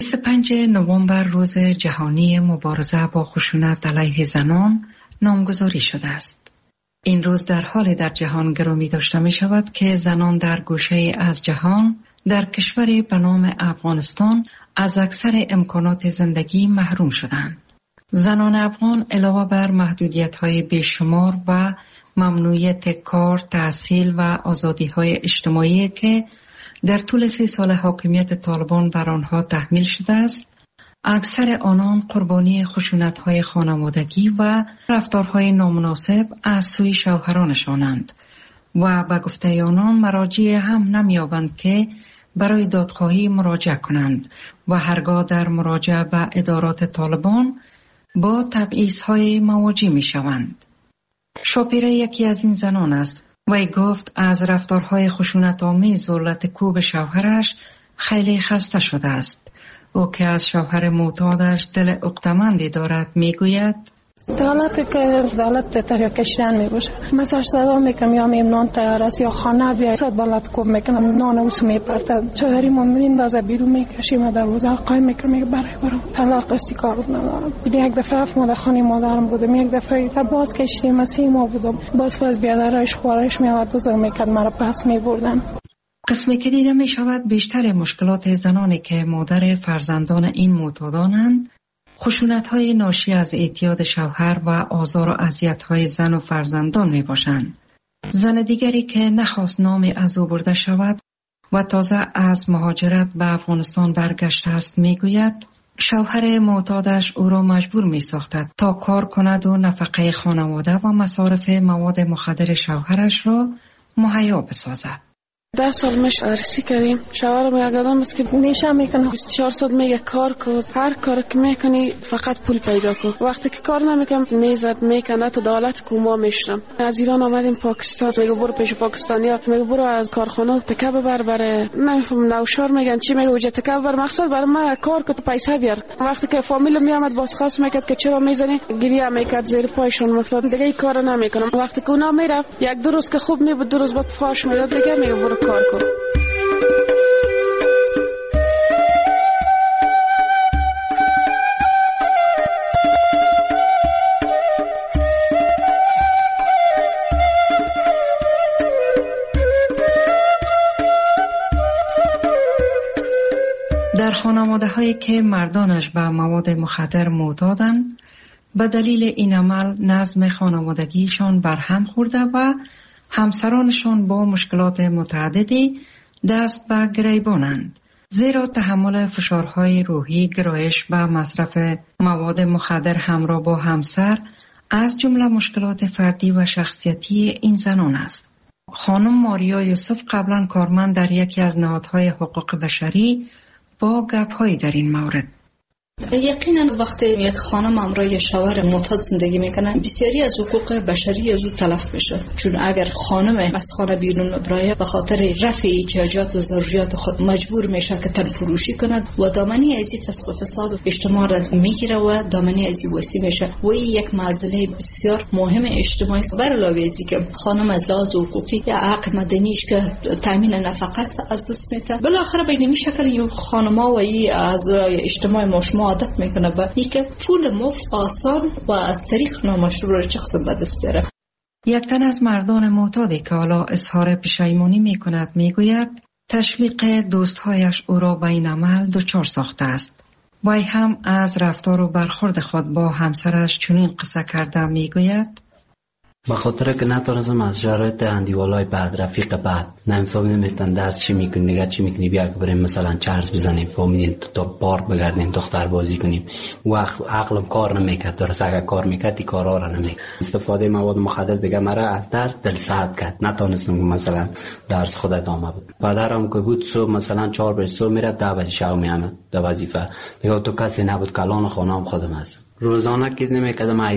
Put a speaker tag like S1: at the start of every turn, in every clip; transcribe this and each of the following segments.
S1: 25 نوامبر روز جهانی مبارزه با خشونت علیه زنان نامگذاری شده است. این روز در حال در جهان گرامی داشته می شود که زنان در گوشه از جهان در کشوری به نام افغانستان از اکثر امکانات زندگی محروم شدند. زنان افغان علاوه بر محدودیت‌های بیشمار و ممنوعیت کار، تحصیل و آزادی‌های اجتماعی که در طول 3 سال حاکمیت طالبان بر آنها تحمیل شده است، اکثر آنان قربانی خشونت‌های خانوادگی و رفتارهای نامناسب از سوی شوهرانشانند و به گفته آنان مراجع هم نمی‌یابند که برای دادخواهی مراجعه کنند و هرگاه در مراجعه به ادارات طالبان با تبعیض‌های مواجه می‌شوند. شاپیره یکی از این زنان است. وی گفت از رفتارهای خشونت‌آمیز ذلت کوب شوهرش خیلی خسته شده است. او که از شوهر معتادش دل عقده‌مندی دارد میگوید:
S2: دولت که دولت تحریک کشیدن میباشه، مثلا صدا میکنم یا میم نان تیار است یا خانه بیا صد بالات کوب میکنم نان اوس میپرتم چهاری من میندازه بیرون میکشیم دروازه قایم میکنم برام طلاق استیکار ندارم. یک دفعه مادر خانه مادرم بودم، یک دفعه باز کشیدیم سیما بودم، باز بیادرش خوارش میاد بزرگ میکرد مرا پس میبردن.
S1: قسمی که دیده می شود بیشتر مشکلات زنانی که مادر فرزندان این معتادانند خشونت‌های ناشی از اعتیاد شوهر و آزار و اذیت‌های زن و فرزندان می باشند. زن دیگری که نخواست نامی از او برده شود و تازه از مهاجرت به افغانستان برگشته است می گوید شوهر معتادش او را مجبور می ساختد تا کار کند و نفقه خانواده و مصارف مواد مخدر شوهرش را مهیا بسازد.
S3: 10 سال میشه عرضی کردیم. شوهرم یک آدم است که نیشه میکنه 24 ساعت میگه کار کن، هر کار که میکنی فقط پول پیدا کن. وقتی که کار نمیکنم میزد میکنه تا دولت کوما میشم. از ایران آمدیم پاکستان، میگه برو پیش پاکستانیا، میگه برو از کارخانه تکه ببر بره نمیفهم نوشار میگن چی، میگه وجه تکه ببر مقصد برای من کار که تو پیسه بیار. وقتی که فامیل میامد باز خاص میکرد که چرا میزنی، گریه میکرد زیر پایشون افتاد، دیگه این کارو نمیکنم. وقتی که اونا میره 1-2 روز که خوب میبود 2 روز بعد فاش میداد دیگه میگه برو کار کن.
S1: در خانواده هایی که مردانش به مواد مخدر معتادند، به دلیل این عمل نظم خانوادگیشان برهم خورده و همسرانشان با مشکلات متعددی دست به گریبانند. زیرا تحمل فشارهای روحی، گرایش به مصرف مواد مخدر همراه با همسر از جمله مشکلات فردی و شخصیتی این زنان است. خانم ماریا یوسف قبلا کارمند در یکی از نهادهای حقوق بشری با گپ‌هایی در این مورد.
S4: یقینا وقتی یک خانم همراه شوهر معتاد زندگی میکنه بسیاری از حقوق بشری از او تلف میشه، چون اگر خانم از خانه بیرون ببره به خاطر رفع احتیاجات و ضروریات خود مجبور میشه که تن فروشی کند و دامنه ازی فسق و فساد و اجتماع را میگیره و دامنه ازی وسی میشه و این یک معضله بسیار مهم اجتماعی است. بر علاوه ازی که خانم از لحاظ حقوقی یا حق مدنیش که تامین نفقه است از دست میده، بالاخره به این شکل این خانم‌ها و این از اجتماع مشما عادت میکنه و این که پول مفت آسان و از طریق نامشروع چه قسم به دست بیاره.
S1: یک تن از مردان معتادی که حالا اظهار پشیمانی میکند میگوید تشویق دوستهایش او را به این عمل دچار ساخته است. وی هم از رفتار و برخورد خود با همسرش چنین قصه کرده میگوید
S5: به خاطر که نتونستم از شرایط اندیوالای بعد رفیق بعد نمیتونن درس چی میکنی نگه چی میکنی بیا که بریم مثلا چرس بزنیم فهمیدین تا پارک بگردیم دختر بازی کنیم و عقلم کار نمیکرد. درست اگر کار میکرد این کارا را نمیکرد. استفاده مواد مخدر دیگه مرا از درس دل سرد کرد، نتونستم مثلا درس خود ادامه بدم. پدرم که بود صبح مثلا 4 بجه صبح میرفت 10 بجه شب میامد در وظیفه دیگه. تو کسی نبود کلان خانم خودم هست. روزانه که نمیکردم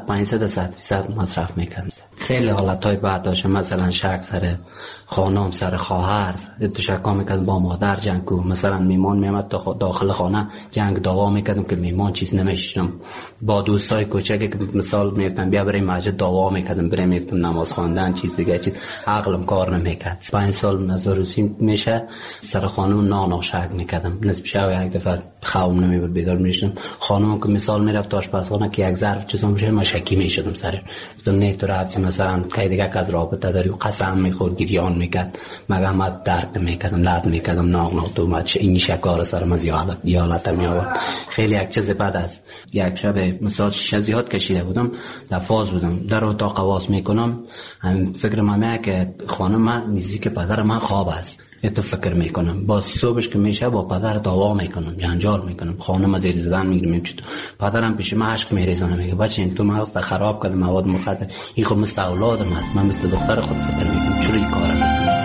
S5: 800-500 مصرف میکردم. خیلی حالتهای بعد داشتم، مثلا شک سر خانم سر خواهر تو شکا میکردم با مادر جنگ کو، مثلا میمان میامد داخل خانه جنگ دعوا میکردم که میمان چیز نمیشنم. با دوستای کوچکی که مثال میگفتم بیا بریم مسجد دعوا میکردم، بریم میگفتم نماز خواندن چیز دیگه چیز عقلم کار نمیکرد. 5 سال نزاروسی میشه سر خانم نانا شک میکردم. نصف شب یک دفعه خوام نمیبود بیدار میشدم. خانم که مثال میرفت آشپزخانه که یک ظرف چیزا میشه من شکی میشدم سر گفتم نه تو رفتی مثلا که دیگه از رابطه داری و قسم میخورد گریان میکرد مگه من درک میکردم لرد میکردم ناغ تو من چه این شکار سرم از یالت میآورد. خیلی یک چیز بد است. یک شب مثلا شزیات کشیده بودم در فاز بودم در اتاق قواس میکنم فکر من که خانم من نزدیک پدر من خواب است تو فکر میکنم باز صبحش که میشه با پدر دعوا میکنم جنجال میکنم خانم زیر زدن میگیرم پدرم پیش من عشق میریزونه میگه بچه این تو مغز خراب کرده مواد مخدر این خب مثل اولادم است من مثل دختر خود فکر میکنم چرا این کارو میکنم.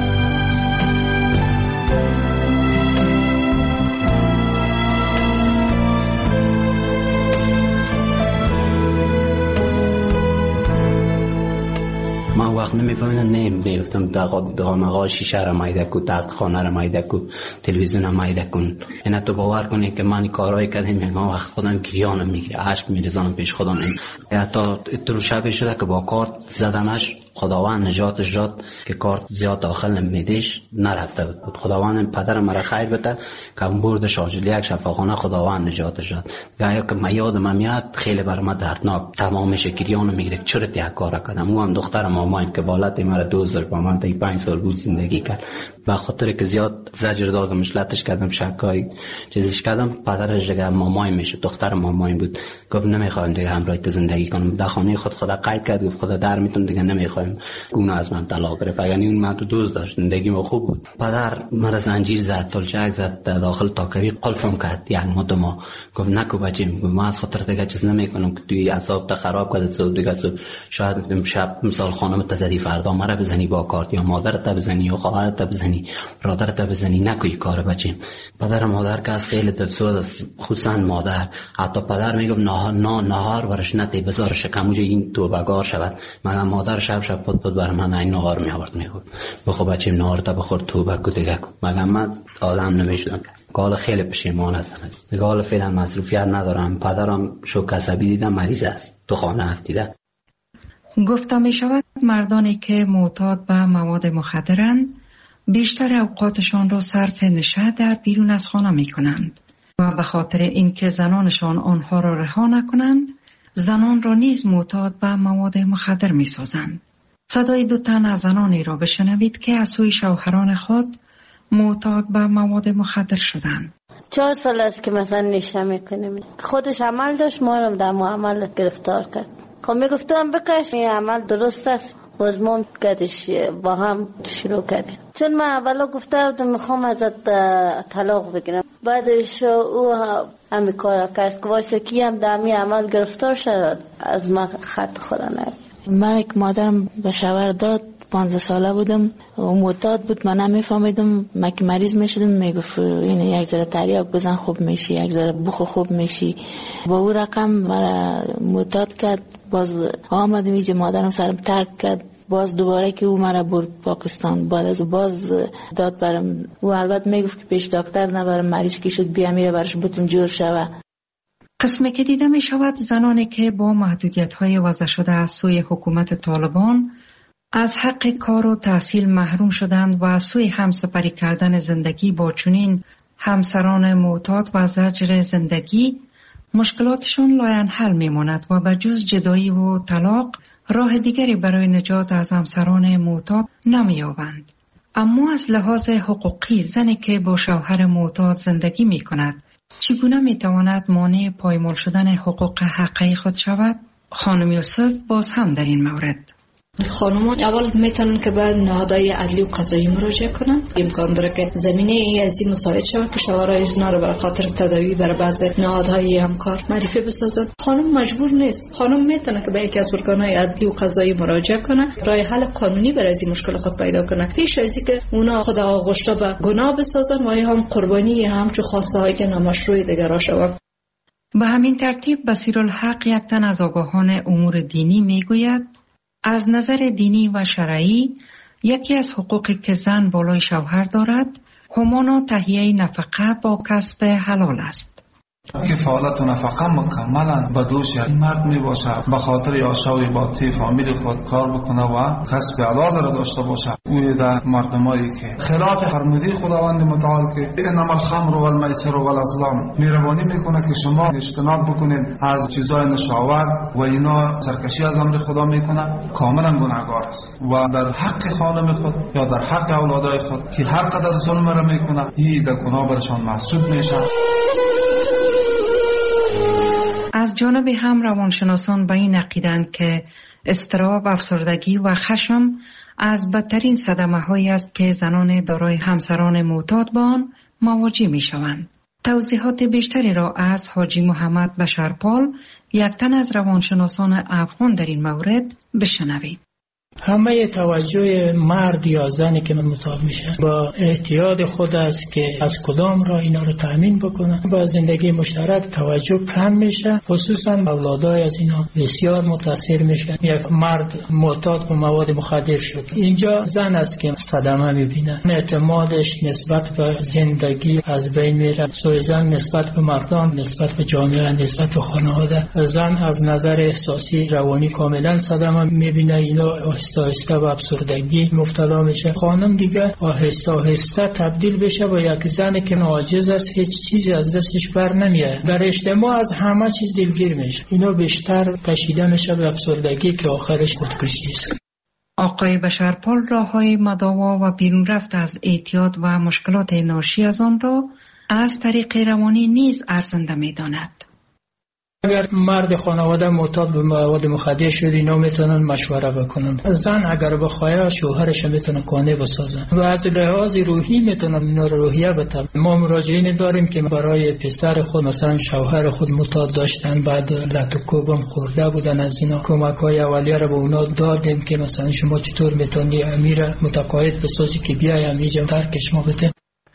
S5: من وقت نمیفهمیدم نمیگفتم دغانقا شیشه را مایده کو تخت خانه را مایده کو تلویزیون را مایده کن. اینا تو باور کنی که من کارهای کردم میگم وقت خودم گریانم میگیره عشق میریزانم پیش خودم. حتی تو شب شده که با کارت زدمش خداوند نجاتش داد که کارت زیاد داخل نمیدیش نرفته بود. خداوند پدر مرا خیر بده که برد شاجلی یک شفاخانه خداوند نجاتش داد. گایا که من یادم میاد خیلی برام دردناک تمامش گریانم میگیره چرا یک کارا کردم. او هم دختر مامان که بالات مرا 2000 با من تا 5 سال بود زندگی کرد و خاطر که زیاد زجر دادمش لطش کردم شکای چیزش کردم پدرش دیگه مامای میشه دختر مامای بود گفت نمیخوایم دیگه همراه تو زندگی کنم. در خانه خدا قید کرد گفت خدا در میتون دیگه نمیخوایم اون از من طلاق گرفت. اگر اون من تو دوست داشت زندگی ما خوب بود. پدر مرا زنجیر زد تلچک زد داخل تاکوی قلفم کرد یک مدت گفت نکو بچه‌م من از خاطر دیگه چیز نمیکنم که توی اعصاب تا خراب کرد تو دیگه شاید شب مثال خانم تزدی فردا مرا بزنی با کارت یا مادرت بزنی یا خواهرت بزنی برادرت بزنی نکوی کار بچه‌م. پدر مادر که از خیلی دلسوز است خصوصا مادر. حتی پدر میگم نهار ورش نتی بذار شکموجه این توبه‌گار شود. مگر مادر شب پد بر من این نهار می آورد میگفت بخو بچه‌م نهار تا بخور توبه کو دیگه کو. مگر من آدم نمیشدم. قال خیلی پشیمان هستم. قال فعلا مصروفیت ندارم. پدرم شوک عصبی دیدم مریض است تو خانه افتیده.
S1: گفته می شود مردانی که معتاد به مواد مخدرند بیشتر اوقاتشان را صرف نشاط در بیرون از خانه می کنند و به خاطر اینکه زنانشان آنها را رها نکنند زنان را نیز معتاد به مواد مخدر می سازند. صدای دو تن از زنانی را بشنوید که از سوی شوهران خود معتاد به مواد مخدر شدند.
S6: 4 سال است که مثلا نشه میکنیم. خودش عمل داشت ما رو در معامل گرفتار کرد. خب میگفتم بکش این عمل درست است باز ما کدش با هم شروع کردیم. چون من اولا گفته بودم میخوام ازت طلاق بگیرم بعدش او همین کار کرد که واسه کی هم در همین عمل گرفتار شد از من خط خدا نگیر. من که مادرم به شوهر داد 15 ساله بودم و معتاد بود من نمیفهمیدم. من که مریض میشدم میگفت این یک ذره تریاک بزن خوب میشی یک ذره بخو خوب میشی. با او رقم مرا معتاد کرد. باز آمدم اینجا مادرم سرم ترک کرد. باز دوباره که او مرا برد پاکستان بعد از باز داد برم. او البته میگفت که پیش دکتر نبرم مریض که شد بیا میره برش بتون جور شوه.
S1: قسمی که دیده می شود زنانی که با محدودیت های وضع شده از سوی حکومت طالبان از حق کار و تحصیل محروم شدند و از سوی همسپری کردن زندگی با چنین همسران معتاد و زجر زندگی مشکلاتشون لاینحل میماند و بجز جدایی و طلاق راه دیگری برای نجات از همسران معتاد نمی‌یابند. اما از لحاظ حقوقی زنی که با شوهر معتاد زندگی می کند چگونه می تواند مانع پایمال شدن حقوق حقیقی خود شود؟ خانم یوسف باز هم در این مورد
S4: خانم‌ها اول میتونن که به نهادهای عدلی و قضایی مراجعه کنن. امکان داره که زمینه از این مساعد شود که شوهرای زنا رو برای خاطر تداوی برای بعض نهادهای همکار معرفی بسازن. خانم مجبور نیست. خانم میتونه که به یکی از ارگان‌های عدلی و قضایی مراجعه کنه راه حل قانونی برای این مشکل خود پیدا کنه پیش از اینکه اونا خود آغشته به گناه بسازن و هم قربانی همچو خواسته‌های نامشروع دیگر شوند.
S1: به همین ترتیب بصیرالحق یک تن از آگاهان امور دینی میگوید از نظر دینی و شرعی یکی از حقوقی که زن بالای شوهر دارد همانا تهیه نفقه با کسب حلال است.
S7: که فعالیت و نفقه مکملا به دوش این مرد می باشه، به خاطر آشوی با تی فامیل خود کار بکنه و کسب حلال را داشته باشه. او در مردمایی که خلاف فرموده خداوند متعال که انما الخمر والمیسر والازلام مهربانی میکنه که شما اجتناب بکنید از چیزای نشاور و اینا، سرکشی از امر خدا میکنه، کاملا گناهگار است و در حق خانم خود یا در حق اولادای خود که هر قدر ظلم را میکنه این در گناه برشان محسوب میشه.
S1: از جانب هم روانشناسان به این عقیدند که اضطراب، افسردگی و خشم از بدترین صدمه‌هایی است که زنان دارای همسران معتاد با آن مواجه می‌شوند. توضیحات بیشتری را از حاجی محمد بشرپال، یک تن از روانشناسان افغان در این مورد بشنوید.
S8: همه توجه مرد یا زنی که معتاد میشه با احتیاط خود است که از کدام راه اینا رو تامین بکنه. با زندگی مشترک توجه کم میشه، خصوصا اولادای از اینا بسیار متاثر میشه. یک مرد معتاد به مواد مخدر شد، اینجا زن است که صدمه میبینه، اعتمادش نسبت به زندگی از بین میره. سوی زن نسبت به مردان، نسبت به جامعه، نسبت به خانواده. زن از نظر احساسی روانی کاملا صدمه میبینه، اینا آهسته آهسته به افسردگی مبتلا میشه. خانم دیگه آهسته آهسته تبدیل بشه به یک زن که عاجز است، هیچ چیزی از دستش بر نمیاد، در اجتماع از همه چیز دلگیر میشه. اینا بیشتر کشیده میشه به افسردگی که آخرش خودکشی است.
S1: آقای بشرپال راههای مداوا و بیرون رفت از اعتیاد و مشکلات ناشی از آن را از طریق روانی نیز ارزنده میداند.
S8: اگر مرد خانواده معتاد به مواد مخدر شد، اینا میتونن مشوره بکنن. زن اگر بخواد شوهرش میتونه قانع بسازن و از لحاظ روحی میتونن اینا رو روحیه بدن. ما مراجعین داریم که برای پسر خود مثلا شوهر خود معتاد داشتن، بعد لتوکوبم خورده بودن، از اینا کمک‌های اولیه رو به اونا دادیم که مثلا شما چطور میتونی امیر متقاعد بسازی که بیایم اینجا ترکش ما بده.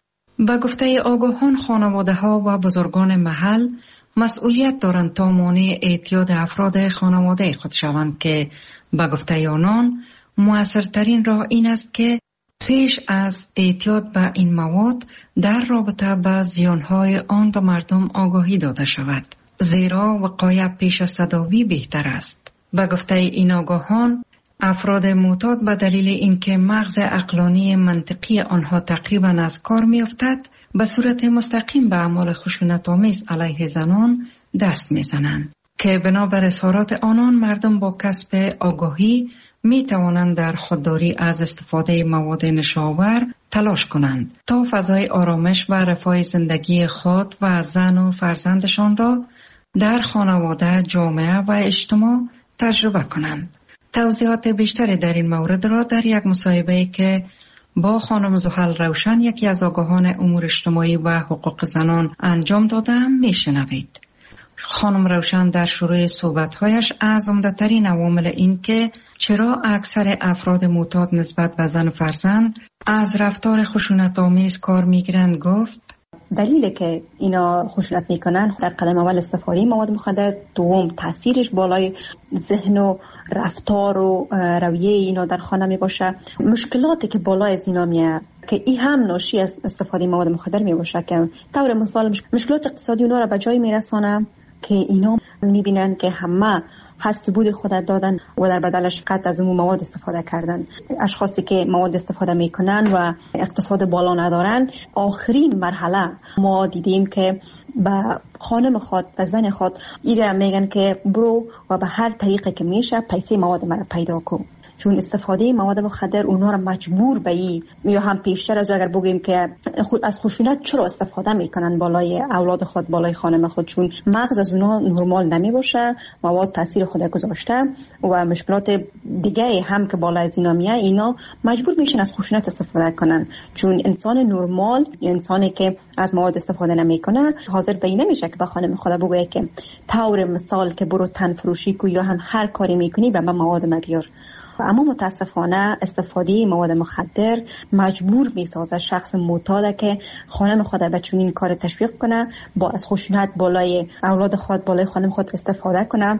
S1: با گفته آگاهان، خانواده‌ها و بزرگان محل مسئولیت دارند تا مانع اعتیاد افراد خانواده خود شوند که با گفته آنان مؤثرترین راه این است که پیش از اعتیاد به این مواد در رابطه با زیانهای آن به مردم آگاهی داده شود، زیرا وقایع پیش از تداوی بهتر است. با گفته این آگاهان، افراد معتاد به دلیل اینکه مغز عقلانی منطقی آنها تقریبا از کار می‌افتد، به صورت مستقیم به اعمال خشونت‌آمیز علیه زنان دست می‌زنند که بنابر اظهارات آنان مردم با کسب آگاهی می‌توانند در خودداری از استفاده مواد نشاور تلاش کنند تا فضای آرامش و رفاه زندگی خود و زن و فرزندشان را در خانواده، جامعه و اجتماع تجربه کنند. توضیحات بیشتری در این مورد را در یک مصاحبه‌ای که با خانم زحل روشن، یکی از آگاهان امور اجتماعی و حقوق زنان، انجام دادم میشنوید. خانم روشن در شروع صحبت‌هایش از عمده‌ترین عوامل این که چرا اکثر افراد معتاد نسبت به زن و فرزند از رفتار خشونت‌آمیز کار می‌گیرند گفت:
S9: دلیلی که اینا خشونت میکنن در قدم اول استفاده مواد مخدر، دوم تاثیرش بالای ذهن و رفتار و رویه اینا در خانه می باشه، مشکلاتی که بالای از اینا میاد که این هم ناشی از استفاده مواد مخدر می باشه که طور مثال مشکلات اقتصادی اونا را به جای میرسانه که اینا میبینن که همه هست بود خود دادن و در بدلش قطع از اون مواد استفاده کردن. اشخاصی که مواد استفاده میکنن و اقتصاد بالا ندارن، آخرین مرحله ما دیدیم که به خانم خود و زن خود ایره میگن که برو و به هر طریقه که میشه پیسه مواد مرا پیدا کن، چون استفاده مواد مخدر اونا را مجبور به این، یا هم پیشتر از اگر بگیم که از خشونت چرا استفاده میکنن بالای اولاد خود، بالای خانم خود، چون مغز از اونا نرمال نمی باشه، مواد تاثیر خود گذاشته و مشکلات دیگه هم که بالای از اینا میاد، اینا مجبور میشن از خشونت استفاده کنن، چون انسان نرمال، انسانی که از مواد استفاده نمیکنه، حاضر به این نمیشه که به خانم خود بگه که طور مثال که برو تن فروشی کو یا هم هر کاری میکنی به من مواد ما بیار. اما متاسفانه استفاده مواد مخدر مجبور میسازه شخص معتاد که خانم خود به چنین کار تشویق کنه، با از خشونت بالای اولاد خود، بالای خانم خود استفاده کنه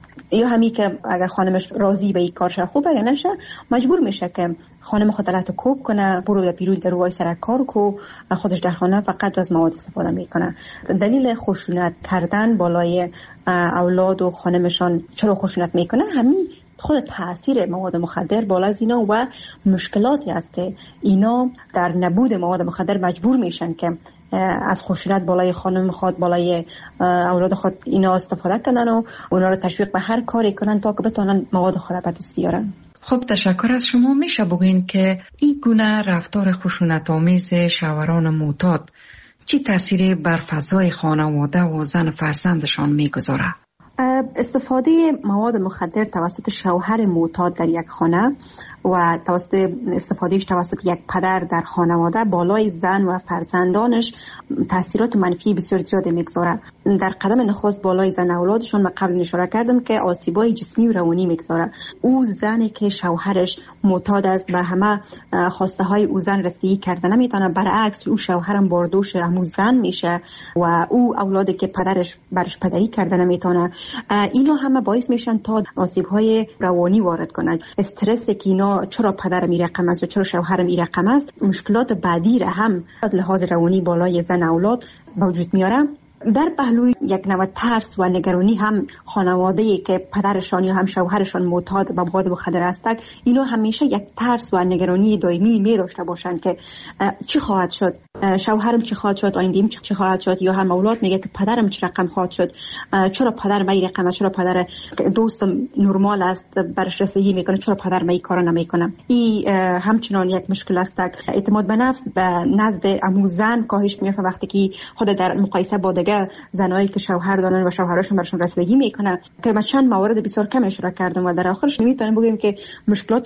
S9: یا همی که اگر خانمش راضی به این کارش خوب اگر نشه مجبور میشه که خانم خود علت کوب کنه، برو یا بیرون در روی سر کار کو، خودش در خانه فقط از مواد استفاده میکنه. دلیل خشونت کردن بالای اولاد و خانمشان چرا خشونت میکنه؟ همین خود تاثیر مواد مخدر بالا از اینا و مشکلاتی است که اینا در نبود مواد مخدر مجبور میشن که از خشونت بالای خانم خود، بالای اولاد خود اینا استفاده کنن و اونا رو تشویق به هر کاری کنن تا که بتونن مواد خود به دست بیارن.
S1: خب تشکر از شما. میشه بگوین که این گونه رفتار خشونت آمیز شوهران معتاد چی تأثیری بر فضای خانواده و زن فرزندشان میگذاره؟
S9: استفاده مواد مخدر توسط شوهر معتاد در یک خانه و استفادهش توسط یک پدر در خانواده بالای زن و فرزندانش تاثیرات منفی بسیار زیادی میگذاره. در قدم نخست بالای زن اولادشون من قبل اشاره کردم که آسیبای جسمی و روانی میگذاره. او زنی که شوهرش معتاد است به همه خواسته های او زن رسیدگی کرده نمیتونه، برعکس او شوهرم باردوش همون زن میشه و او اولادی که پدرش برش پدری کرده نمیتونه. اینا همه باعث میشن تا آسیب‌های روانی وارد کنن. استرس که اینا چرا پدرم این رقم است و چرا شوهرم این رقم است، مشکلات بعدی را هم از لحاظ روانی بالای زن اولاد به وجود میاره. در پهلوی یک نوع ترس و نگرانی هم خانواده‌ای که پدرشان یا هم شوهرشان معتاد به مواد مخدر هستند، اینا همیشه یک ترس و نگرانی دائمی می داشته باشند که چی خواهد شد، شوهرم چی خواهد شد، آینده‌ام چی خواهد شد، یا هم اولاد میگه که پدرم چه رقم خواهد شد، چرا پدر من این رقم است، چرا پدر دوستم نرمال است برش رسیدگی میکنه، چرا پدر من این کارو نمیکنه. این همچنان یک مشکل است. اعتماد به نفس به نزد عمو زن کاهش میافته وقتی که خود در مقایسه با زنایی که شوهر دارن و شوهرشون برشون رسیدگی میکنه، که من چند مورد بسیار کم اشاره کردم و در آخرش نمیتونیم بگیم که مشکلات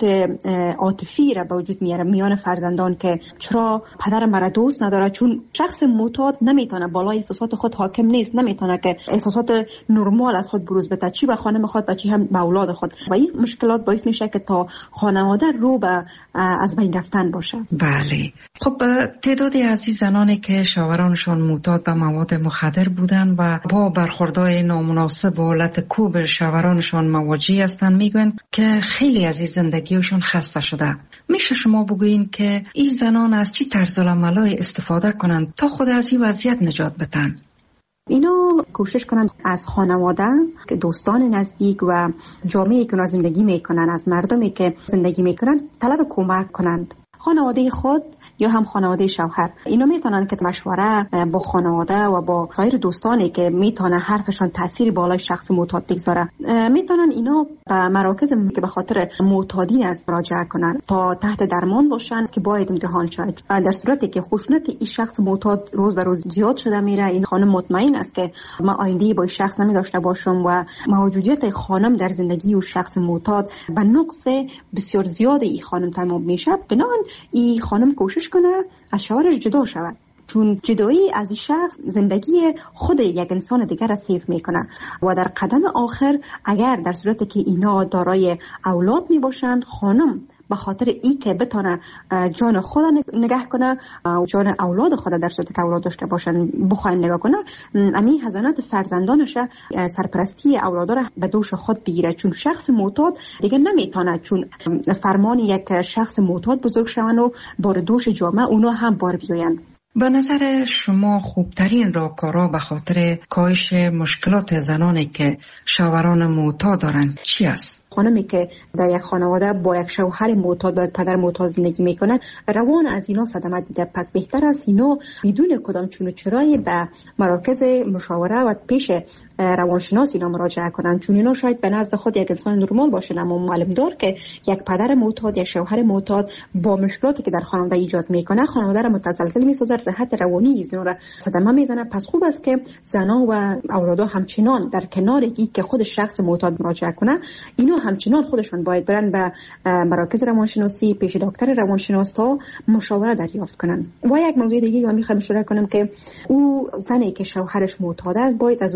S9: عاطفی را به وجود میاره میان فرزندان که چرا پدر مرا دوست نداره، چون شخص معتاد نمیتونه بالای احساسات خود حاکم نیست، نمیتونه که احساسات نرمال از خود بروز بده، چی به خانم خود و چی هم به اولاد خود، و این مشکلات باعث میشه که تا خانواده رو به از بین رفتن باشه.
S1: بله. خب تعدادی از این زنانی که شوهرانشان معتاد به مواد مخدر بودن و با برخوردهای نامناسب و حالت کوب شوهرانشان مواجه هستند میگویند که خیلی از این زندگیشون خسته شده. میشه شما بگوین که این زنان از چی طرز العملای استفاده کنند تا خود از این وضعیت نجات بدن؟
S9: اینا کوشش کنند از خانواده، که دوستان نزدیک و جامعه‌ای که زندگی میکنن، از مردمی که زندگی میکنن طلب کمک کنند. خانواده خود یا هم خانواده شوهر اینا میتونن که مشوره با خانواده و با سایر دوستانی که میتونه حرفشان تاثیر بالای شخص معتاد بگذاره، میتونن اینا به مراکز که به خاطر معتادین است مراجعه کنن تا تحت درمان باشن که باید امتحان شد. در صورتی که خشونت این شخص معتاد روز به روز زیاد شده میره، این خانم مطمئن است که ما آینده با این شخص نمیداشته باشم و موجودیت خانم در زندگی و شخص معتاد به نقص بسیار زیاد این خانم تمام میشه. بنابراین این خانم کوشش کنه از شوهرش جدا شود، چون جدایی از این شخص زندگی خود یک انسان دیگر را سیف میکنه و در قدم آخر اگر در صورتی که اینا دارای اولاد می باشند، خانم به خاطر ای که بتونه جان خود نگه کنه و جان اولاد خود در صورتی که اولاد داشته باشن بخواین نگاه کنه، امی حضانت فرزندانش سرپرستی اولادا را به دوش خود بگیره، چون شخص معتاد دیگه نمیتونه، چون فرمان یک شخص معتاد بزرگ شون و بار دوش جامعه اونا هم بار بیاین.
S1: به نظر شما خوبترین راهکارها به خاطر کاهش مشکلات زنانی که شوهران معتاد دارند چی است؟
S9: خانمی که در یک خانواده با یک شوهر معتاد و پدر معتاد زندگی میکنه، روان از اینا صدمه دیده، پس بهتر است اینا بدون کدام چون و چرایی به مراکز مشاوره و پیش روانشناس اینا مراجعه کنن، چون اینا شاید به نزد خود یک انسان نرمال باشه، اما معلوم دار که یک پدر معتاد یا شوهر معتاد با مشکلاتی که در خانواده ایجاد میکنه خانواده را متزلزل میسازه، در حد روانی اینا را صدمه میزنه. پس خوب است که زنا و اولادا همچنان در کنار این که خود شخص معتاد مراجعه کنه، اینا همچنان خودشون باید برن به مراکز روانشناسی پیش دکتر روانشناس تا مشاوره دریافت کنن. و یک موضوع دیگه که من میخوام اشاره کنم که او زنی که شوهرش معتاد است باید از او زن حمایت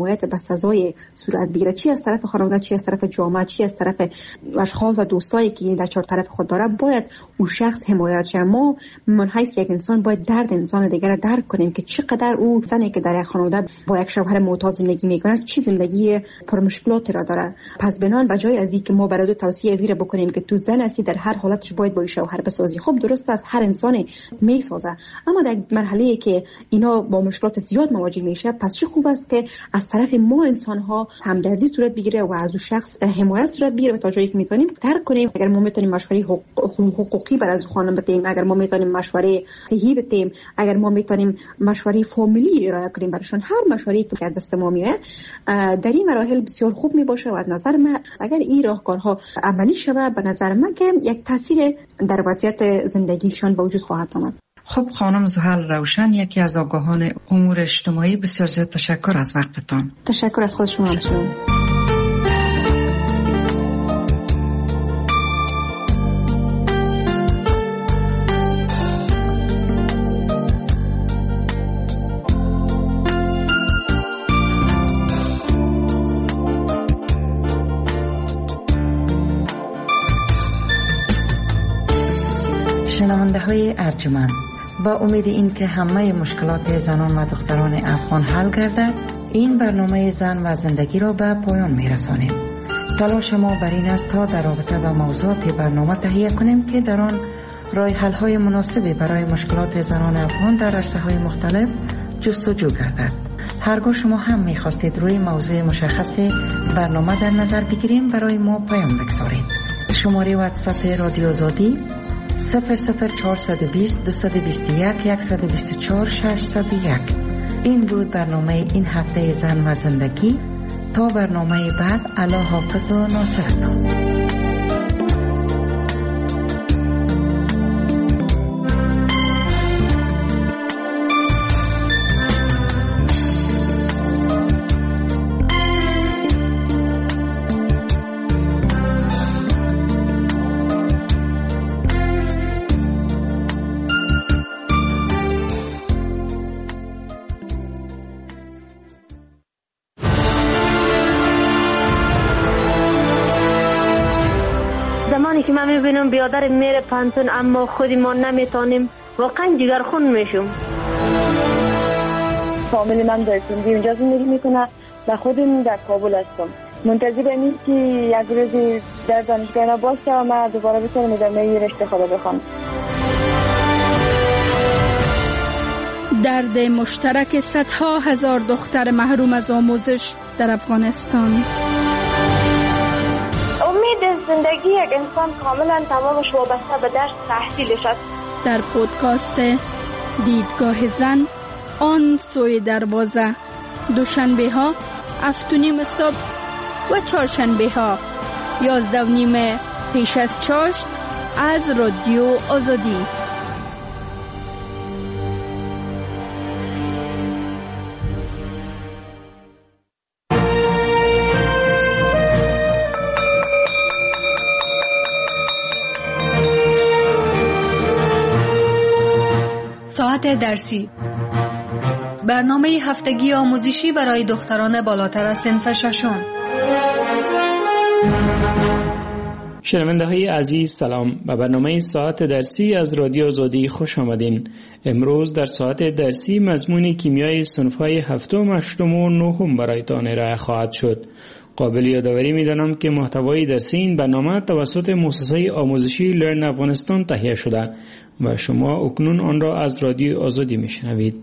S9: حمایت به سزای صورت بگیره، چی از طرف خانواده، چی از طرف جامعه، چی از طرف اشخاص و دوستایی که در چهار طرف خود داره، باید اون شخص حمایت شه. ما من حیث یک انسان باید درد انسان دیگر درک کنیم که چقدر او زنی که در خانواده با یک شوهر معتاد زندگی میکنه چی زندگی پر مشکلات را داره. پس بنان بجای از اینکه ما برای توصیه زیر بکنیم که تو زن هستی در هر حالتش باید با شوهر بسازی، خب درست است هر انسانی میسازه، اما در مرحله که اینا با مشکلات زیاد مواجه میشه، پس چه خوب است که از طرف ما انسان ها همدردی صورت بگیره و از اون شخص حمایت صورت بگیره و تا جایی که میتونیم درک کنیم. اگر ما میتونیم مشوره حقوقی برای از خانم بدیم، اگر ما میتونیم مشوره صحی بدیم، اگر ما میتونیم مشوره فامیلی ارائه کنیم براشون، هر مشوره‌ای که از دست ما میاد در این مراحل بسیار خوب میباشه و از نظر من اگر این راهکارها عملی شود، به نظر من که یک تاثیر در وضعیت زندگیشان به وجود خواهد آمد.
S1: خب خانم زحل روشن، یکی از آگاهان امور اجتماعی، بسیار زیاد تشکر از وقتتان.
S9: تشکر از خود شما.
S1: شنونده های ارجمند، با امید این که همه مشکلات زنان و دختران افغان حل گردد، این برنامه زن و زندگی را به پایان می رسانیم. تلاش ما بر این است تا در رابطه با موضوعات برنامه تهیه کنیم که در آن راه حل های مناسبی برای مشکلات زنان افغان در عرصه های مختلف جستجو گردد. هرگاه شما هم می خواستید روی موضوع مشخص برنامه در نظر بگیریم، برای ما پیام بگذارید. شماره واتساپ رادیو آزادی 00420 221 124 601. این بود برنامه این هفته زن و زندگی. تا برنامه بعد، الله حافظ و ناصرتان.
S6: که من میبینم بیادر میره پانتون اما خودی ما نمیتونیم، واقعا جگرخون میشم.
S10: فامیلی من در سندی اونجا زندگی میکنه و خودم در کابل هستم. منتظرم این که یک روزی در دانشگاه اینا باشه و من دوباره بتونم ادامه رشته خدا بخوام.
S11: درد مشترک صدها هزار دختر محروم از آموزش در افغانستان.
S10: امید زندگی یک انسان کاملا تمامش وابسته به درس تحصیلش است.
S11: در پودکاست دیدگاه زن، آن سوی دروازه، دوشنبه ها 7:30 صبح و چهارشنبه ها 11:30 پیش از چاشت از رادیو آزادی.
S12: ساعت درسی، برنامه هفتگی آموزشی برای دختران بالاتر از صنف ششم.
S13: شنونده های عزیز سلام، به برنامه ساعت درسی از رادیو آزادی خوش آمدین. امروز در ساعت درسی مضمون کیمیای صنف های هفتم، هشتم و نهم برایتان ارائه خواهد شد. قابل یادآوری می‌دانم که محتوای درسی این برنامه توسط مؤسسه آموزشی لرن افغانستان تهیه شده و شما اکنون آن را از رادیو آزادی میشنوید.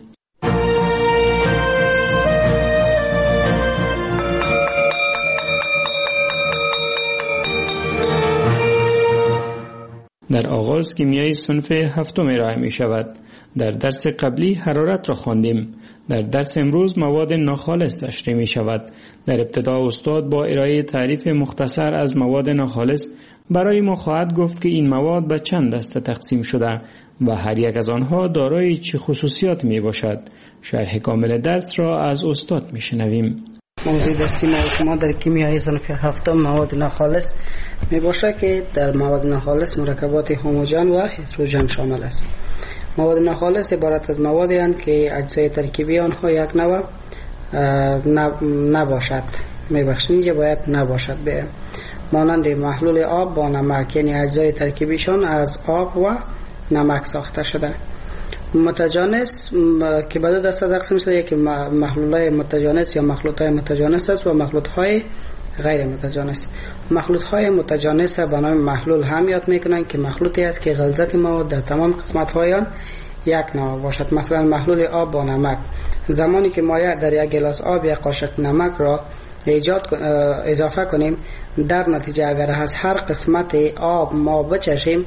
S13: در آغاز کیمیای صنف هفتم ارائه می شود. در درس قبلی حرارت را خواندیم. در درس امروز مواد ناخالص تشریح می شود. در ابتدا استاد با ارائه تعریف مختصر از مواد ناخالص برای ما خواهد گفت که این مواد به چند دسته تقسیم شده و هر یک از آنها دارای چه خصوصیات می باشد. شرح کامل درس را از استاد می شنویم.
S14: موضوع درسی ما در کیمیای صنف هفتم مواد ناخالص می باشد که در مواد ناخالص مرکبات هوموژن و هتروژن شامل است. مواد ناخالص عبارت از موادی هستند که اجزای ترکیبی آنها یک نوع نباشد. میبخشید اینجا باید نباشد. به مانند محلول آب با نمک، یعنی اجزای ترکیبیشان از آب و نمک ساخته شده. متجانس که به دو دسته تقسیم شده، یکی محلول‌های متجانس یا مخلوط‌های متجانس است و مخلوط‌های غیر متجانس. مخلوط‌های متجانس به نام محلول هم یاد میکنن که مخلوطی است که غلظت مواد در تمام قسمت‌های آن یک نوع باشد. مثلا محلول آب با نمک، زمانی که ما در یک گلاس آب یک قاشق نمک را اضافه کنیم، در نتیجه اگر از هر قسمت آب ما بچشیم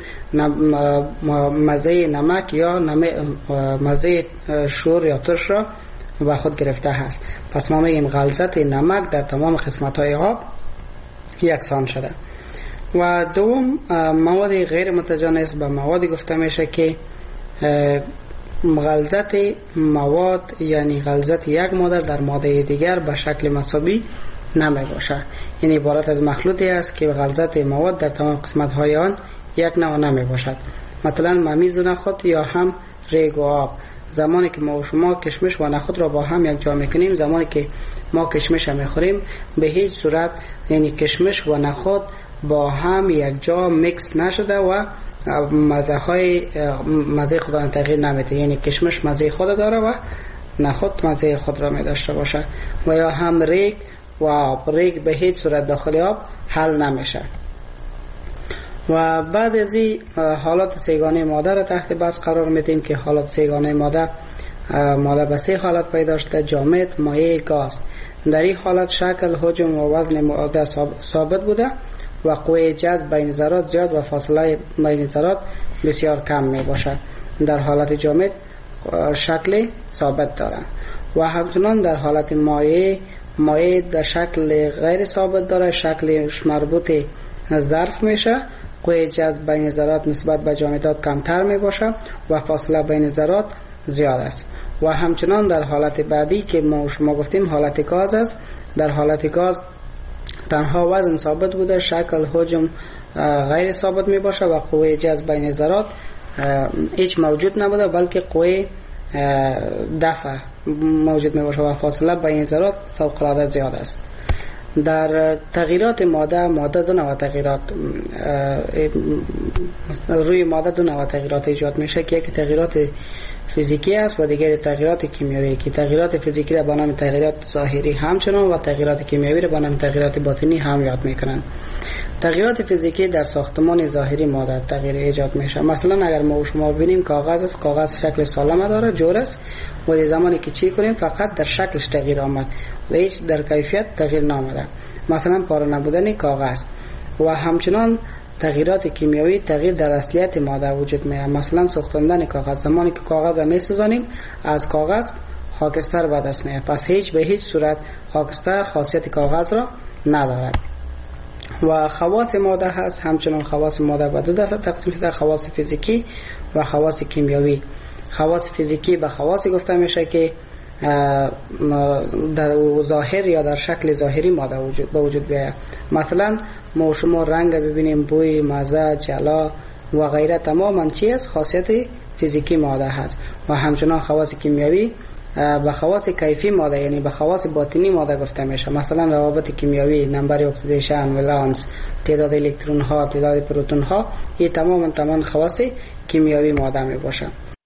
S14: مزه نمک یا مزه شور یا ترش را با خود گرفته است. پس ما میگیم غلظت نمک در تمام قسمت های آب یکسان شده. و دوم، مواد غیر متجانس به موادی گفته میشه که غلظت مواد، یعنی غلظت یک ماده در ماده دیگر به شکل مساوی نمی باشه، یعنی عبارت از مخلوطی است که غلظت مواد در تمام قسمت های آن یک نوع نمی باشد. مثلا ممیز و نخود یا هم ریگ و آب، زمانی که ما و شما کشمش و نخود را با هم یک جا میکنیم، زمانی که ما کشمش را میخوریم به هیچ صورت، یعنی کشمش و نخود با هم یک جا میکس نشده و مزه خود را تغییر نمیده، یعنی کشمش مزه خود داره و نخود مزه خود را می داشته باشه. و یا هم ریگ و آب، ریگ به هیچ صورت داخل آب حل نمیشه. و بعد از این حالات سیگانه ماده را تحت بحث قرار میدیم که حالات سیگانه ماده به سه حالت پیدا شده: جامد، مایع، گاز. در این حالت شکل، حجم و وزن ماده ثابت بوده و قوه جذب بین ذرات زیاد و فاصله بین ذرات بسیار کم می باشد. در حالت جامد شکل ثابت دارد و همچنان در حالت مایع در شکل غیر ثابت داره، شکلش مربوط ظرف میشه، قوه جذب بین ذرات نسبت به جامدات کمتر می باشه و فاصله بین ذرات زیاد است. و همچنان در حالت بعدی که ما شما گفتیم حالت گاز است، در حالت گاز تنها وزن ثابت بوده، شکل حجم غیر ثابت می باشه و قوه جذب بین ذرات هیچ موجود نبوده، بلکه قوه دفع موجود می باشه و فاصله بین ذرات فوق العاده زیاد است. در تغییرات ماده دو نوع تغییرات روی ماده دو نوع تغییرات ایجاد میشه که یکی تغییرات فیزیکی است و دیگری تغییرات کیمیایی، که تغییرات فیزیکی را به نام تغییرات ظاهری همچنان و تغییرات کیمیایی را به نام تغییرات باطنی هم یاد میکنند. تغییرات فیزیکی در ساختمان ظاهری ماده تغییر ایجاد میشه. مثلا اگر ما شما ببینیم کاغذ است، کاغذ شکل سالم داره، جور است، ولی زمانی که چی کنیم فقط در شکلش تغییر آمد و هیچ در کیفیت تغییر نامده. مثلا پاره نبودن کاغذ. و همچنان تغییرات کیمیایی، تغییر در اصلیت ماده وجود میاد. مثلا سوختاندن کاغذ، زمانی که کاغذ را میسوزانیم از کاغذ خاکستر به دست میاد، پس به هیچ صورت خاکستر خاصیت کاغذ را ندارد. و خواص ماده هست، همچنان خواص ماده به دو دسته تقسیم شده: خواص فیزیکی و خواص کیمیایی. خواص فیزیکی به خواصی گفته میشه که در ظاهر یا در شکل ظاهری ماده به وجود بیاید. مثلا ما شما رنگ ببینیم، بوی، مزه، جلا و غیره تماما چیز خاصیت فیزیکی ماده هست. و همچنان خواص کیمیایی به خواص کیفی ماده، یعنی به خواص باطنی ماده گفته میشه. مثلا روابط کیمیایی، نمبر اکسیدیشن، ولانس، تعداد الکترون ها، تعداد پروتون ها، این تمام خواص کیمیایی ماده می باشه.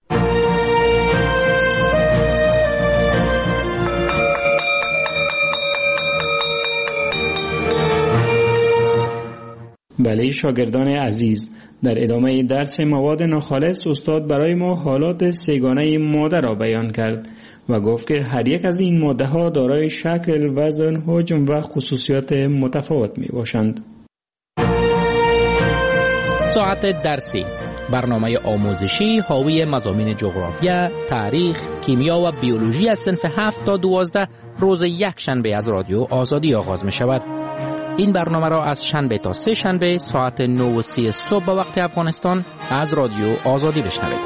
S13: بله شاگردان عزیز، در ادامه درس مواد ناخالص استاد برای ما حالات سه‌گانه ماده را بیان کرد و گفت که هر یک از این ماده ها دارای شکل، وزن، حجم و خصوصیات متفاوت می باشند.
S15: ساعت درسی، برنامه آموزشی حاوی مضامین جغرافیا، تاریخ، کیمیا و بیولوژی از صنف 7 تا 12 روز یک شنبه از رادیو آزادی آغاز می شود. این برنامه را از شنبه تا سه شنبه ساعت 9:30 صبح به وقت افغانستان از رادیو آزادی بشنوید.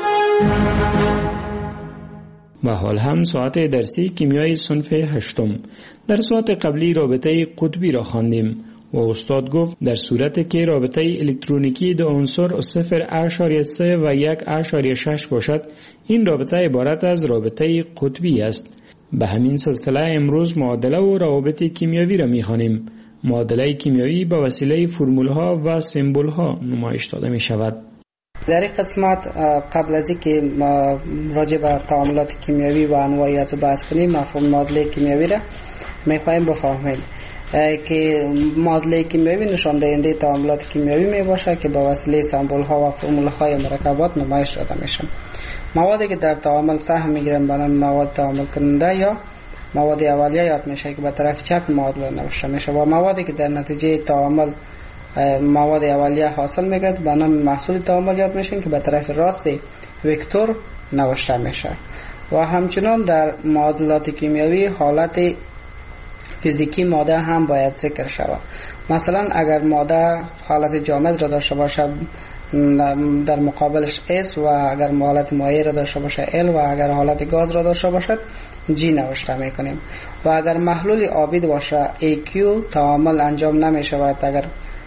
S13: و حال هم ساعت درسی کیمیای صنف 8. در ساعت قبلی رابطه قطبی را خواندیم و استاد گفت در صورتی که رابطه الکترونیکی دو عنصر 0.3 و 1.6 باشد، این رابطه عبارت از رابطه قطبی است. به همین سلسله امروز معادله و روابط کیمیایی را می‌خوانیم. معادله کیمیایی به وسیله فرمول‌ها و سمبول‌ها نمایش داده می‌شود.
S14: در این قسمت قبل از اینکه راجع به تعاملات کیمیایی و انواع از بحث کنیم، مفهوم معادله کیمیایی را می‌خوایم بفهمیم که معادله کیمیایی نشان دهنده تعاملات کیمیایی میباشد که به وسیله سمبول‌ها و فرمول‌های مرکبات نمایش داده میشن. موادی که در تعامل سهم میگیرن به نام مواد تعامل کننده یا مواد اولیه یاد میشه که به طرف چپ معادله نوشته میشه و موادی که در نتیجه تعامل مواد اولیه حاصل میگرد به نام محصول تعامل یاد میشن که به طرف راست وکتور نوشته میشه. و همچنان در معادلات کیمیایی حالت فیزیکی ماده هم باید ذکر شود. مثلا اگر ماده حالت جامد را داشته باشد در مقابلش S و اگر حالت مایع را داشته باشد L و اگر حالت گاز را داشته باشد G نوشته میکنیم. و اگر محلول آبی باشه AQ تعامل انجام نمی شود اگر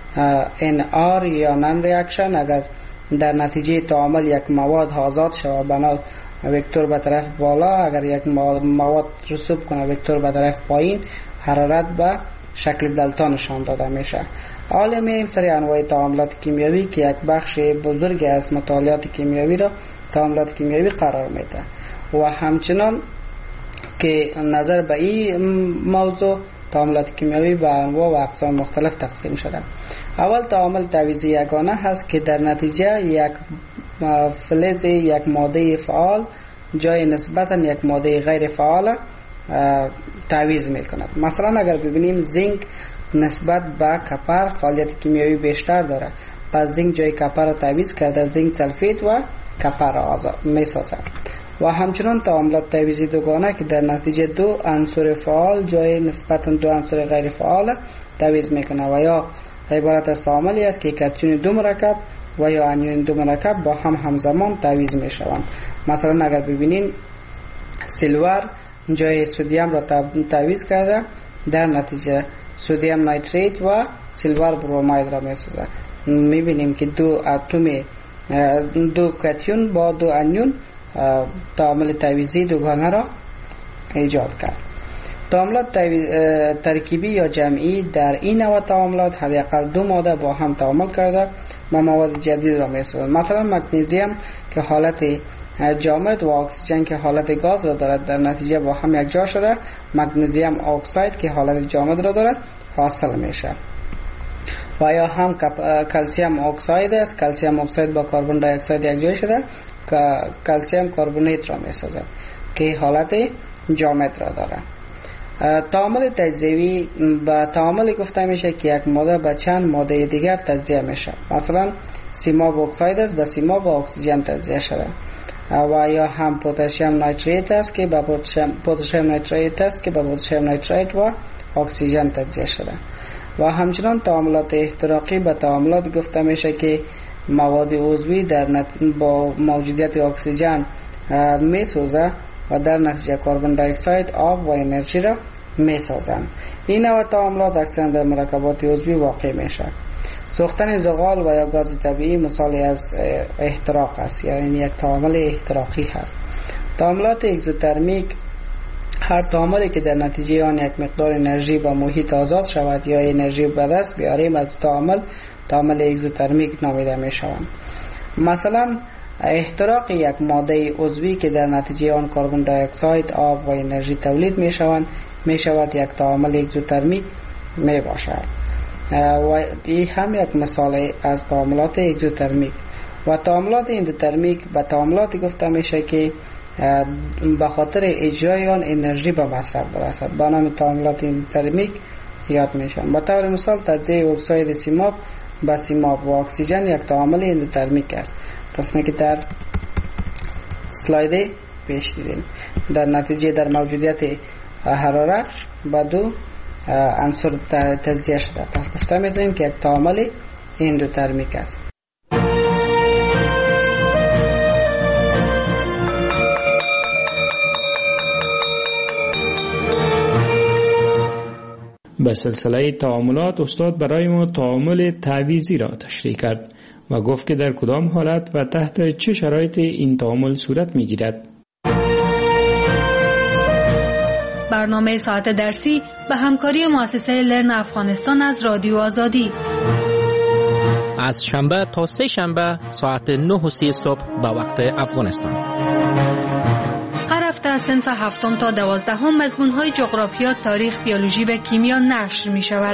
S14: NR یا نان ریاکشن. اگر در نتیجه تعامل یک مواد آزاد شود بنا وکتور به طرف بالا، اگر یک مواد رسوب کنه وکتور به طرف پایین، حرارت به شکل دلتا نشان داده میشه. حالا میریم سر انواع تعاملات کیمیایی که یک بخش بزرگ از مطالعات کیمیایی را تعاملات کیمیایی قرار میده و همچنان که نظر به این موضوع تعاملات کیمیایی به انواع و اقسام مختلف تقسیم شده. اول تعامل تعویضی یگانه هست که در نتیجه یک فلز یک ماده فعال جای نسبتا یک ماده غیر فعال تعویض میکند. مثلا اگر ببینیم زینک نسبت به کپر فعالیت کیمیایی بیشتر داره، پس زینک جای کپر را تعویض کرده زینک سلفید و کپر را میسازد. و همچنان تعاملات تعویضی دوگانه که در نتیجه دو عنصر فعال جای نسبتا دو عنصر غیر فعال تعویض میکنه و یا عبارت از تعاملی است که کاتیون دو مرکب و یا انیون دو مرکب با هم همزمان تعویض میشوند. مثلا اگر ببینین سیلور جای سدیم را تعویض کرده، در نتیجه سدیم نایتریت و سیلور بروماید را میسازد. میبینیم که دو اتم دو کاتیون با دو انیون تعامل تعویضی دوگانه را ایجاد کرد. تعاملات ترکیبی یا جمعی در این نوع تعاملات حداقل دو ماده با هم تعامل کرده و مواد جدید را میسازند. مثلا مگنیزیم که حالت جامد و اکسیژن که حالت گاز را دارد در نتیجه با هم یک جا شده مگنیزیم اکساید که حالت جامد را دارد حاصل میشه. و یا هم کلسیم اکساید است، کلسیم اکساید با کربن دی اکساید یک جا شده کلسیم کربونیت را میسازد که حالت جامد را دارد. تعامل تجزیوی به تعاملی گفته میشه که یک ماده به چند ماده دیگر تجزیه میشه. مثلا سیماب اکساید است به سیماب با اکسیژن تجزیه شده و یا هم پتاسیم نیتریت است که با پتاسیم نیتریت است که با پتاسیم نیتریت و اکسیژن تجزیه شده. و همچنان تعاملات احتراقی به تعاملات گفته میشه که مواد عضوی با موجودیت اکسیژن میسوزه و در نتیجه کربن دی اکساید، آب و انرژی را میسازند. این نوع تعاملات اکثرا در مرکبات عضوی واقع میشه. سوختن زغال و یا گاز طبیعی مثالی از احتراق است، یعنی یک تعامل احتراقی هست. تعاملات اگزوترمیک هر تعاملی که در نتیجه آن یک مقدار انرژی با محیط آزاد شود یا انرژی به دست بیاریم از تعامل اگزوترمیک نامیده می شوند. مثلا احتراق یک ماده عضوی که در نتیجه آن کربن دی اکساید، آب و انرژی تولید می شود یک تعامل اگزوترمیک می باشد. و این هم یک مثال از تعاملات اگزوترمیک. و تعاملات اندوترمیک به تعاملاتی گفته میشه که به خاطر اجرای آن انرژی به مصرف برسد، به نام تعاملات اندوترمیک یاد میشن. به طور مثال تجزیه اکساید سیماب به سیماب و اکسیژن یک تعامل اندوترمیک است، قسمی که در اسلاید پیش دیدیم. در نتیجه در موجودیت حرارت با دو عنصر تجزیه شده، پس گفته می‌دونیم که یک تعامل اندوترمیک است.
S13: به سلسله تعاملات استاد برای ما تعامل تعویضی را تشریح کرد و گفت که در کدام حالت و تحت چه شرایط این تعامل صورت می‌گیرد.
S12: برنامه ساعت درسی به همکاری مؤسسه لرن افغانستان از رادیو آزادی.
S15: از شنبه تا سه شنبه ساعت 9:30 صبح به وقت افغانستان.
S12: هر هفته از صنف 7 تا 12 مضمون‌های جغرافیا، تاریخ، بیولوژی و کیمیا نشر می‌شود.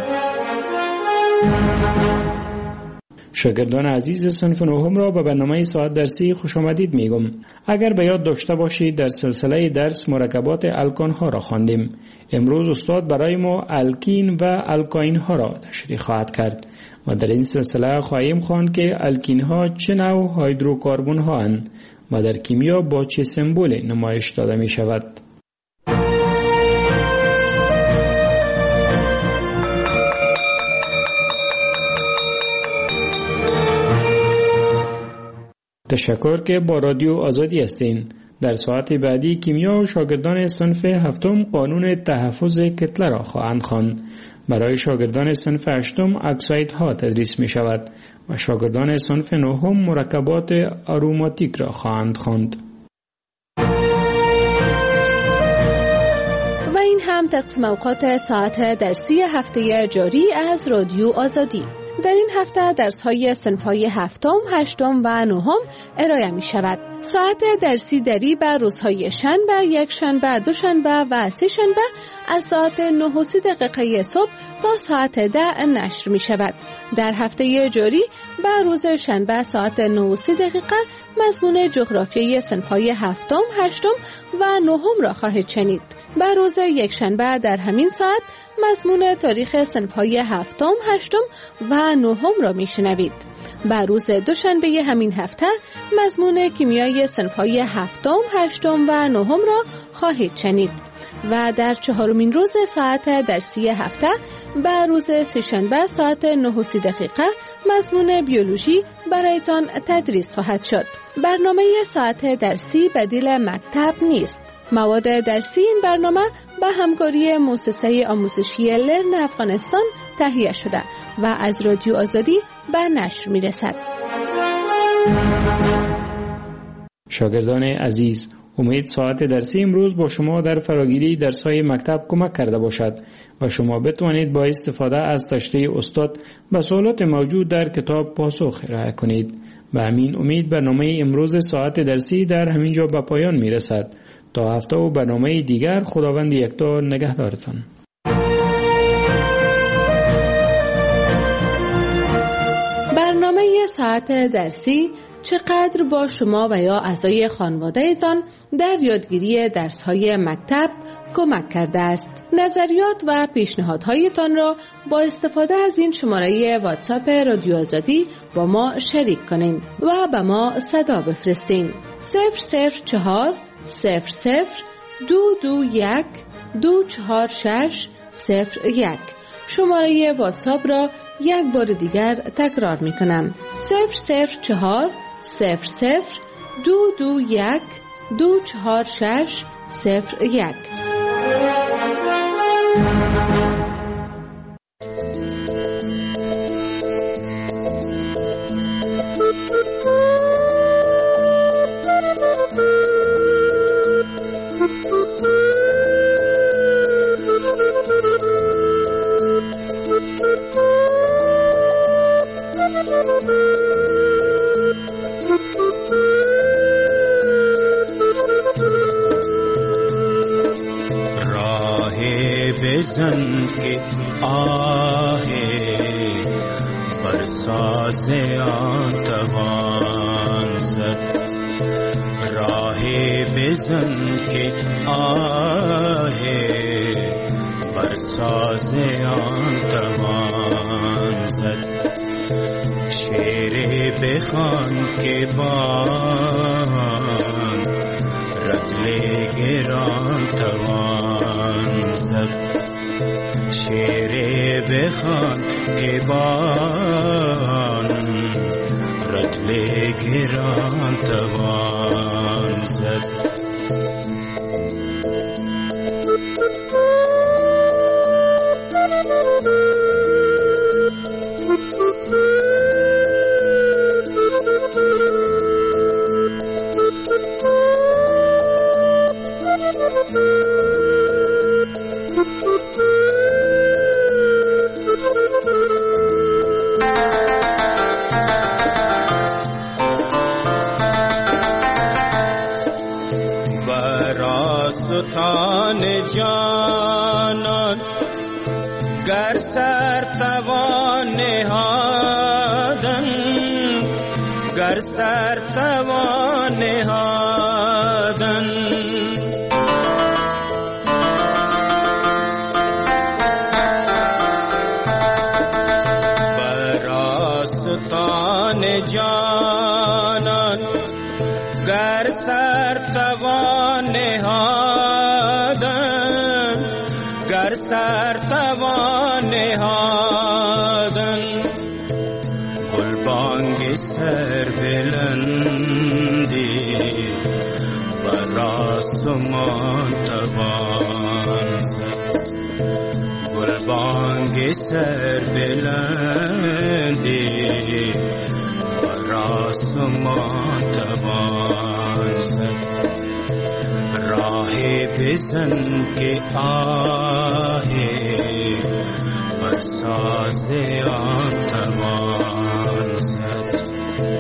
S13: شاگردان عزیز صنف 9 را به برنامه ساعت درسی خوش آمدید میگم. اگر به یاد داشته باشید در سلسله درس مرکبات الکان ها را خواندیم. امروز استاد برای ما الکین و الکاین ها را تشریح خواهد کرد و در این سلسله خواهیم خواند که الکین ها چه نوع هیدروکاربن ها اند و در کیمیا با چه سمبولی نمایش داده می شود. تشکر که با رادیو آزادی هستین. در ساعت بعدی کیمیا و شاگردان صنف 7 قانون تحفظ کتله را خواهند خواند. برای شاگردان صنف 8 اکسایدها تدریس می شود و شاگردان صنف 9 مرکبات آروماتیک را خواهند خواند.
S16: و این هم تقسیم اوقات ساعت درسی هفته جاری از رادیو آزادی. در این هفته درس‌های صنف‌های 7، 8 و 9 ارائه می‌شود. ساعت درسی دری بر روزهای شنبه، یک شنبه، دو شنبه و سه شنبه از ساعت 9:30 صبح تا ساعت 10 نشر می‌شود. در هفته جاری بر روز شنبه ساعت 9:30 مضمون جغرافیای صنف‌های 7، 8 و 9 را خواهید شنید. بر روز یک شنبه در همین ساعت مضمون تاریخ صنف‌های 7، 8 و 9 را میشنوید. بر روز دوشنبه همین هفته مضمون کیمیای صنف‌های 7، 8 و 9 را خواهید شنید. و در چهارمین روز ساعت درسی هفته بر روز سه‌شنبه ساعت 9:30 مضمون بیولوژی برایتان تدریس خواهد شد. برنامه ساعت درسی بدیل مکتب نیست. مواد درسی این برنامه به همکاری مؤسسه آموزشی لرن افغانستان تهیه شده و از رادیو آزادی به نشر می‌رسد.
S13: شاگردان عزیز، امید ساعت درسی امروز با شما در فراگیری درس‌های مکتب کمک کرده باشد و شما بتوانید با استفاده از تشریح استاد به سوالات موجود در کتاب پاسخ ارائه کنید. به همین امید برنامه امروز ساعت درسی در همین جا به پایان می‌رسد. تا هفته و برنامه دیگر خداوند یکتا نگهدارتان.
S16: برنامه ساعت درسی چقدر با شما و یا اعضای خانواده‌تان در یادگیری درس‌های مکتب کمک کرده است. نظریات و پیشنهادهایتان را با استفاده از این شماره واتساپ رادیو آزادی با ما شریک کنین و به ما صدا بفرستین. 004 00 221 246 01. شماره واتساپ را یک بار دیگر تکرار می کنم. 004 00 221 246 01.
S17: بزن که آه برساز آن توان زد، راه بزن که آه برساز آن توان زد، شعر بخوان که بان رتل گران توان زد، شعر بخوان که بان رتل گران توان زد. گر سر توان نهادن گر سر توان نهادن بر آستان جانان گر سر توان نهادن گر سر توان نهادن گلبانگ سر بلندی بر آسمان توان زد گلبانگ سر بلندی بر آسمان توان زد راهی بزن که آهی بر ساز آن توان زد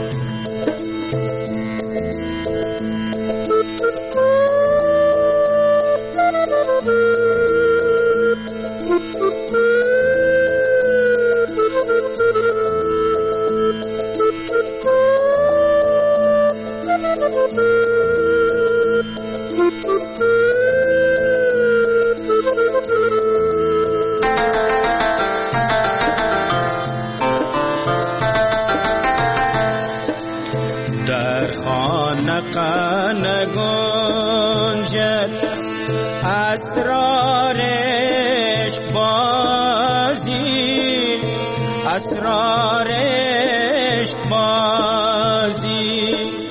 S17: در خانقه نگنجد اسرار عشق بازی اسرار عشق بازی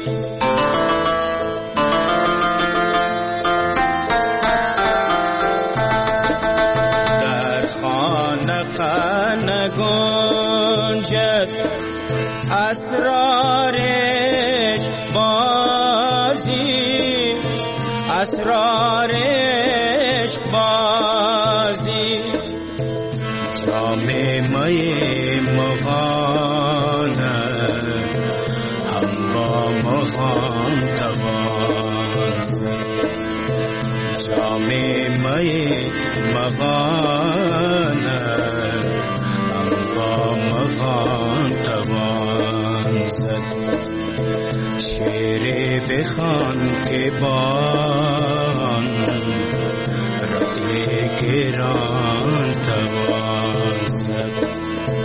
S17: در خانقه نگنجد اسرار عشق بازی اسرار عشق بازی جام می مغانه هم با مغان توان زد جام می مغانه هم با مغان توان زد شعر بخوان که بان رطل گران توان زد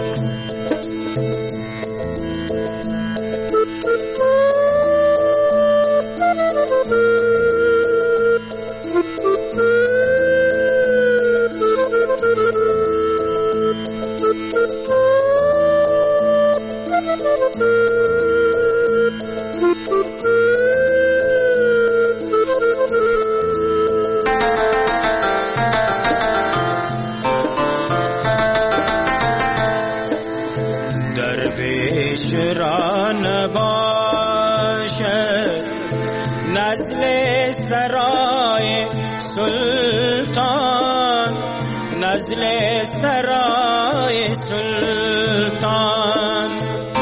S17: درویش را نباشد نزل سرای سلطان نزل سرای سلطان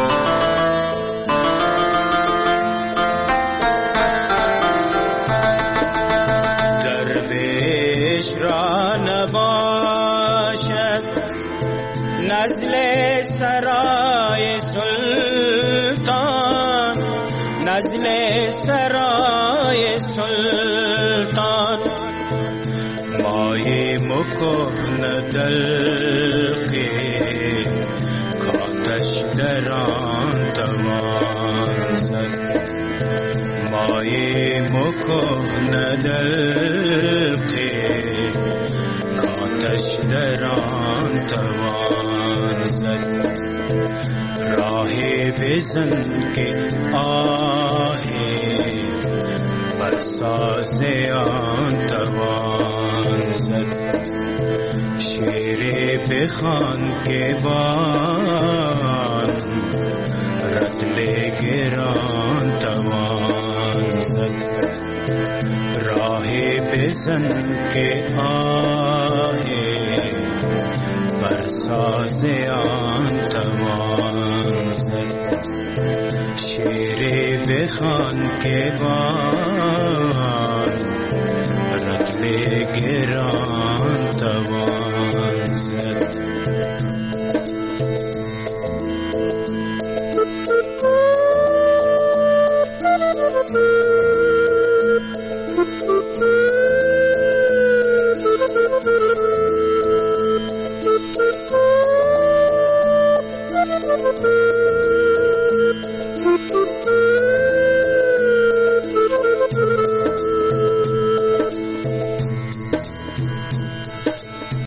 S17: درویش را نباشد نزل سرای سلطان نزل سرای سلطان مای مکن دلقی کاتش دران توان زد مای مکن دلقی کاتش دران توان زد راهی بزن که آهی بر ساز آن توان زد شعر بخوان که بان رطل گران توان زد راهی بزن که آهی بر ساز آن توان زد شعر بخوان که بان رطل گران توان